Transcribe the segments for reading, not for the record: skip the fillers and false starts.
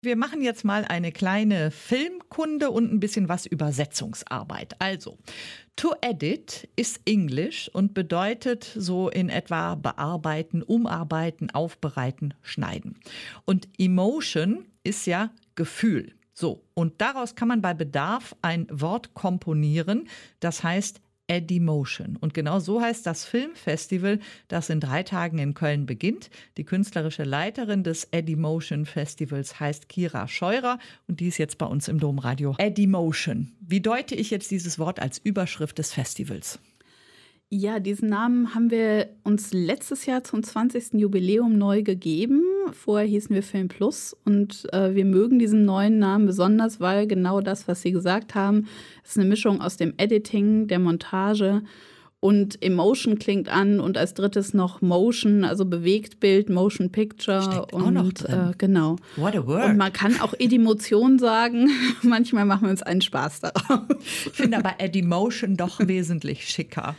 Wir machen jetzt mal eine kleine Filmkunde und ein bisschen was Übersetzungsarbeit. Also, to edit ist Englisch und bedeutet so in etwa bearbeiten, umarbeiten, aufbereiten, schneiden. Und Emotion ist ja Gefühl. So, und daraus kann man bei Bedarf ein Wort komponieren, das heißt Edimotion. Und genau so heißt das Filmfestival, das in 3 Tagen in Köln beginnt. Die künstlerische Leiterin des Edimotion Festivals heißt Kira Scheurer und die ist jetzt bei uns im Domradio. Edimotion. Wie deute ich jetzt dieses Wort als Überschrift des Festivals? Ja, diesen Namen haben wir uns letztes Jahr zum 20. Jubiläum neu gegeben. Vorher hießen wir Film Plus und wir mögen diesen neuen Namen besonders, weil genau das, was Sie gesagt haben, ist eine Mischung aus dem Editing, der Montage und Emotion klingt an und als drittes noch Motion, also Bewegtbild, Motion Picture. Steckt und auch noch drin. Genau. What a word. Und man kann auch Edimotion sagen. Manchmal machen wir uns einen Spaß daraus. Ich finde aber Edimotion doch wesentlich schicker.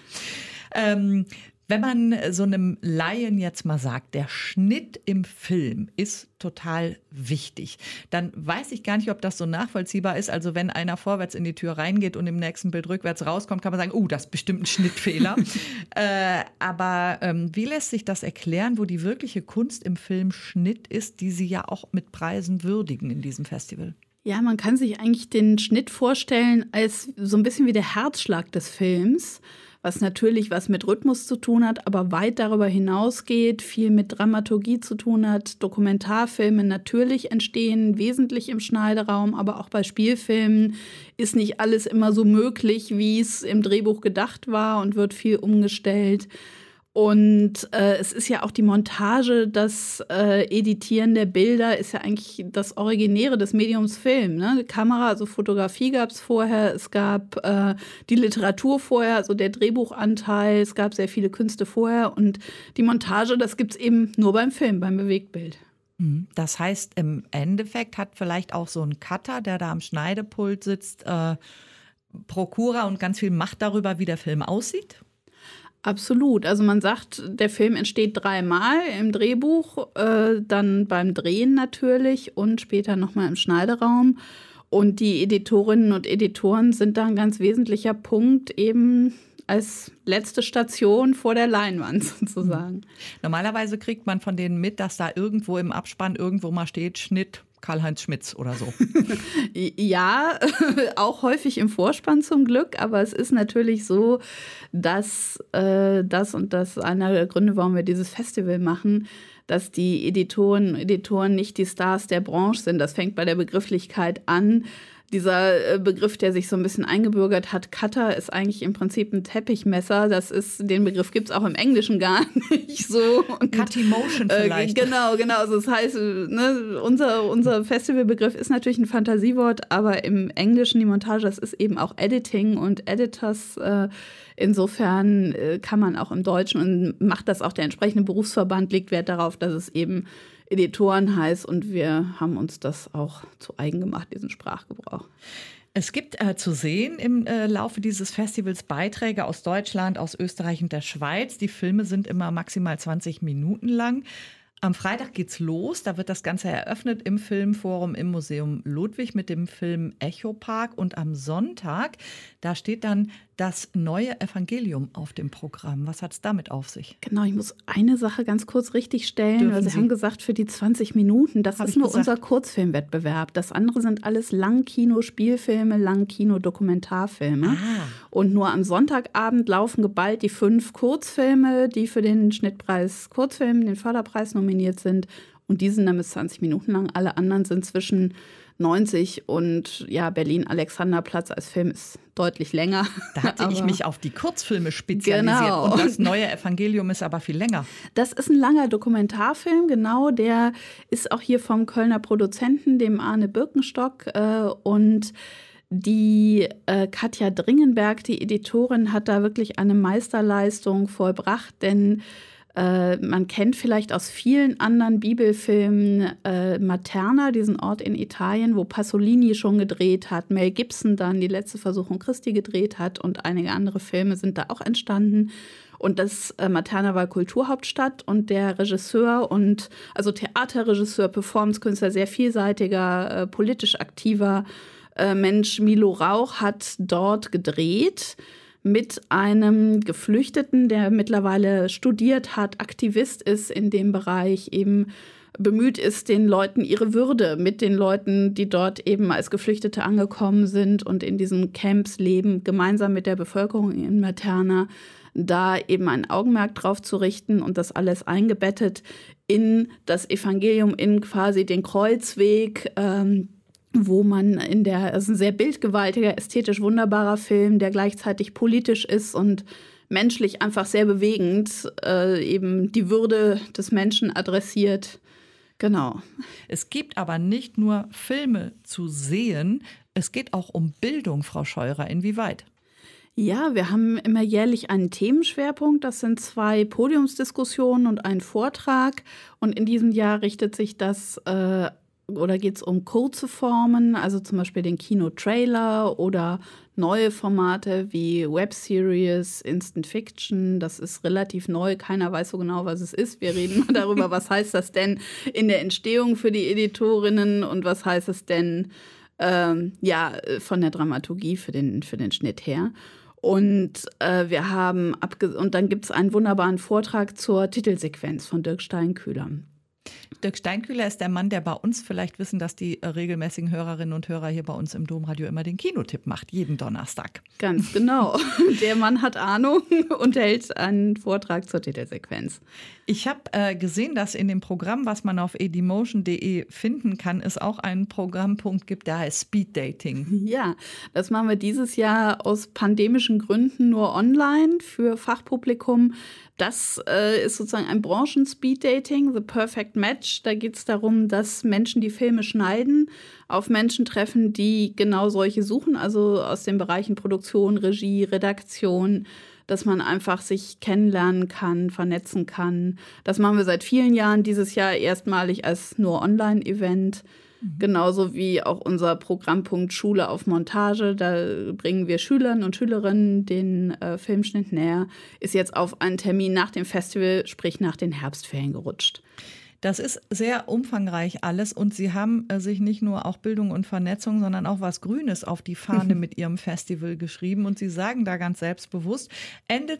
Wenn man so einem Laien jetzt mal sagt, der Schnitt im Film ist total wichtig, dann weiß ich gar nicht, ob das so nachvollziehbar ist. Also wenn einer vorwärts in die Tür reingeht und im nächsten Bild rückwärts rauskommt, kann man sagen, das ist bestimmt ein Schnittfehler. Aber wie lässt sich das erklären, wo die wirkliche Kunst im Film Schnitt ist, die Sie ja auch mit Preisen würdigen in diesem Festival? Ja, man kann sich eigentlich den Schnitt vorstellen als so ein bisschen wie der Herzschlag des Films, was natürlich was mit Rhythmus zu tun hat, aber weit darüber hinausgeht, viel mit Dramaturgie zu tun hat. Dokumentarfilme natürlich entstehen wesentlich im Schneideraum, aber auch bei Spielfilmen ist nicht alles immer so möglich, wie es im Drehbuch gedacht war und wird viel umgestellt. Und es ist ja auch die Montage, das Editieren der Bilder ist ja eigentlich das Originäre des Mediums Film. Ne? Die Kamera, also Fotografie gab es vorher, es gab die Literatur vorher, also der Drehbuchanteil, es gab sehr viele Künste vorher und die Montage, das gibt es eben nur beim Film, beim Bewegtbild. Das heißt, im Endeffekt hat vielleicht auch so ein Cutter, der da am Schneidepult sitzt, Prokura und ganz viel Macht darüber, wie der Film aussieht? Absolut. Also man sagt, der Film entsteht 3-mal im Drehbuch, dann beim Drehen natürlich und später nochmal im Schneideraum. Und die Editorinnen und Editoren sind da ein ganz wesentlicher Punkt, eben als letzte Station vor der Leinwand sozusagen. Normalerweise kriegt man von denen mit, dass da irgendwo im Abspann irgendwo mal steht, Schnitt Karl-Heinz Schmitz oder so. Ja, auch häufig im Vorspann zum Glück, aber es ist natürlich so, dass das einer der Gründe, warum wir dieses Festival machen, dass die Editoren nicht die Stars der Branche sind. Das fängt bei der Begrifflichkeit an. Dieser Begriff, der sich so ein bisschen eingebürgert hat, Cutter, ist eigentlich im Prinzip ein Teppichmesser. Den Begriff gibt es auch im Englischen gar nicht so. Cutimotion vielleicht. Genau. Also das heißt, ne, unser Festivalbegriff ist natürlich ein Fantasiewort, aber im Englischen die Montage, das ist eben auch Editing und Editors. Insofern kann man auch im Deutschen und macht das auch der entsprechende Berufsverband, legt Wert darauf, dass es eben Editoren heißt und wir haben uns das auch zu eigen gemacht, diesen Sprachgebrauch. Es gibt zu sehen im Laufe dieses Festivals Beiträge aus Deutschland, aus Österreich und der Schweiz. Die Filme sind immer maximal 20 Minuten lang. Am Freitag geht's los, da wird das Ganze eröffnet im Filmforum im Museum Ludwig mit dem Film Echo Park. Und am Sonntag, da steht dann das neue Evangelium auf dem Programm. Was hat's damit auf sich? Genau, ich muss eine Sache ganz kurz richtigstellen, weil Sie haben gesagt, für die 20 Minuten, das ist nur unser Kurzfilmwettbewerb. Das andere sind alles Langkino-Spielfilme, Langkino-Dokumentarfilme. Und nur am Sonntagabend laufen geballt die 5 Kurzfilme, die für den Schnittpreis Kurzfilm, den Förderpreis nominiert sind. Und die sind dann bis 20 Minuten lang. Alle anderen sind zwischen 90 und Berlin-Alexanderplatz als Film ist deutlich länger. Da hatte ich mich auf die Kurzfilme spezialisiert. Genau. Und das neue Evangelium ist aber viel länger. Das ist ein langer Dokumentarfilm, genau. Der ist auch hier vom Kölner Produzenten, dem Arne Birkenstock. Und die Katja Dringenberg, die Editorin, hat da wirklich eine Meisterleistung vollbracht, denn Man kennt vielleicht aus vielen anderen Bibelfilmen Materna, diesen Ort in Italien, wo Pasolini schon gedreht hat, Mel Gibson dann die letzte Versuchung Christi gedreht hat und einige andere Filme sind da auch entstanden. Und das Materna war Kulturhauptstadt und der Regisseur also Theaterregisseur, Performancekünstler, sehr vielseitiger, politisch aktiver Mensch, Milo Rauch, hat dort gedreht mit einem Geflüchteten, der mittlerweile studiert hat, Aktivist ist in dem Bereich, eben bemüht ist, den Leuten ihre Würde, mit den Leuten, die dort eben als Geflüchtete angekommen sind und in diesen Camps leben, gemeinsam mit der Bevölkerung in Materna, da eben ein Augenmerk drauf zu richten und das alles eingebettet in das Evangelium, in quasi den Kreuzweg, wo man es ist ein sehr bildgewaltiger, ästhetisch wunderbarer Film, der gleichzeitig politisch ist und menschlich einfach sehr bewegend, eben die Würde des Menschen adressiert. Genau. Es gibt aber nicht nur Filme zu sehen, es geht auch um Bildung, Frau Scheurer. Inwieweit? Ja, wir haben immer jährlich einen Themenschwerpunkt. Das sind 2 Podiumsdiskussionen und ein Vortrag. Und in diesem Jahr richtet sich das oder geht es um kurze Formen, also zum Beispiel den Kinotrailer oder neue Formate wie Webseries, Instant Fiction. Das ist relativ neu, keiner weiß so genau, was es ist. Wir reden mal darüber, was heißt das denn in der Entstehung für die Editorinnen und was heißt es denn von der Dramaturgie für den Schnitt her. Und und dann gibt es einen wunderbaren Vortrag zur Titelsequenz von Dirk Steinkühler. Dirk Steinkühler ist der Mann, der bei uns, vielleicht wissen das die regelmäßigen Hörerinnen und Hörer hier bei uns im Domradio, immer den Kinotipp macht, jeden Donnerstag. Ganz genau. Der Mann hat Ahnung und hält einen Vortrag zur Titelsequenz. Ich habe gesehen, dass in dem Programm, was man auf edimotion.de finden kann, es auch einen Programmpunkt gibt, der heißt Speed Dating. Ja, das machen wir dieses Jahr aus pandemischen Gründen nur online für Fachpublikum. Das ist sozusagen ein Branchen-Speed-Dating, The Perfect Match. Da geht es darum, dass Menschen, die Filme schneiden, auf Menschen treffen, die genau solche suchen, also aus den Bereichen Produktion, Regie, Redaktion, dass man einfach sich kennenlernen kann, vernetzen kann. Das machen wir seit vielen Jahren, dieses Jahr erstmalig als nur Online-Event. Genauso wie auch unser Programmpunkt Schule auf Montage. Da bringen wir Schülern und Schülerinnen den Filmschnitt näher. Ist jetzt auf einen Termin nach dem Festival, sprich nach den Herbstferien gerutscht. Das ist sehr umfangreich alles und Sie haben sich nicht nur auch Bildung und Vernetzung, sondern auch was Grünes auf die Fahne mit Ihrem Festival geschrieben. Und Sie sagen da ganz selbstbewusst, Ende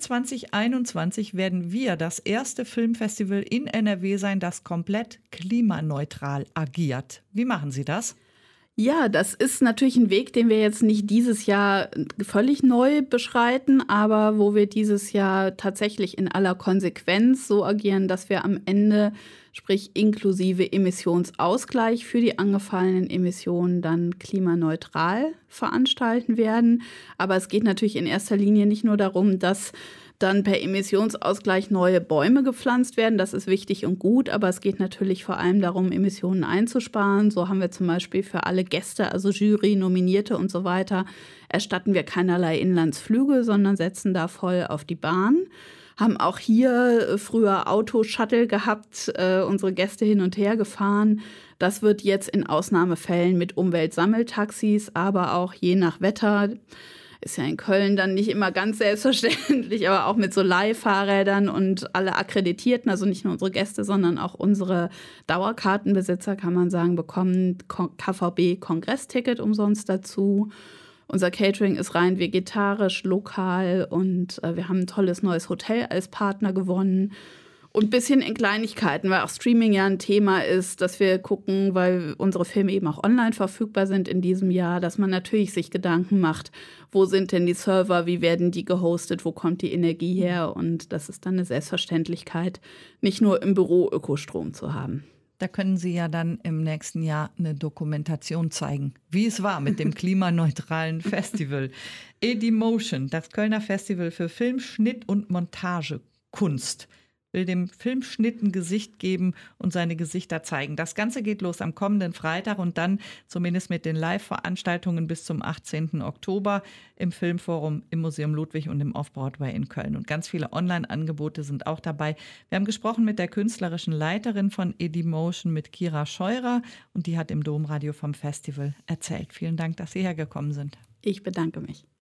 2021 werden wir das erste Filmfestival in NRW sein, das komplett klimaneutral agiert. Wie machen Sie das? Ja, das ist natürlich ein Weg, den wir jetzt nicht dieses Jahr völlig neu beschreiten, aber wo wir dieses Jahr tatsächlich in aller Konsequenz so agieren, dass wir am Ende, sprich inklusive Emissionsausgleich für die angefallenen Emissionen, dann klimaneutral veranstalten werden. Aber es geht natürlich in erster Linie nicht nur darum, dass dann per Emissionsausgleich neue Bäume gepflanzt werden. Das ist wichtig und gut, aber es geht natürlich vor allem darum, Emissionen einzusparen. So haben wir zum Beispiel für alle Gäste, also Jury, Nominierte und so weiter, erstatten wir keinerlei Inlandsflüge, sondern setzen da voll auf die Bahn. Haben auch hier früher Autoshuttle gehabt, unsere Gäste hin und her gefahren. Das wird jetzt in Ausnahmefällen mit Umweltsammeltaxis, aber auch je nach Wetter. Ist ja in Köln dann nicht immer ganz selbstverständlich, aber auch mit so Leihfahrrädern und alle Akkreditierten, also nicht nur unsere Gäste, sondern auch unsere Dauerkartenbesitzer, kann man sagen, bekommen KVB-Kongressticket umsonst dazu. Unser Catering ist rein vegetarisch, lokal und wir haben ein tolles neues Hotel als Partner gewonnen. Und ein bisschen in Kleinigkeiten, weil auch Streaming ja ein Thema ist, dass wir gucken, weil unsere Filme eben auch online verfügbar sind in diesem Jahr, dass man natürlich sich Gedanken macht, wo sind denn die Server, wie werden die gehostet, wo kommt die Energie her? Und das ist dann eine Selbstverständlichkeit, nicht nur im Büro Ökostrom zu haben. Da können Sie ja dann im nächsten Jahr eine Dokumentation zeigen, wie es war mit dem klimaneutralen Festival. Edimotion, das Kölner Festival für Film, Schnitt und Montagekunst. will dem Filmschnitt ein Gesicht geben und seine Gesichter zeigen. Das Ganze geht los am kommenden Freitag und dann zumindest mit den Live-Veranstaltungen bis zum 18. Oktober im Filmforum im Museum Ludwig und im Off-Broadway in Köln. Und ganz viele Online-Angebote sind auch dabei. Wir haben gesprochen mit der künstlerischen Leiterin von Edymotion, mit Kira Scheurer, und die hat im Domradio vom Festival erzählt. Vielen Dank, dass Sie hergekommen sind. Ich bedanke mich.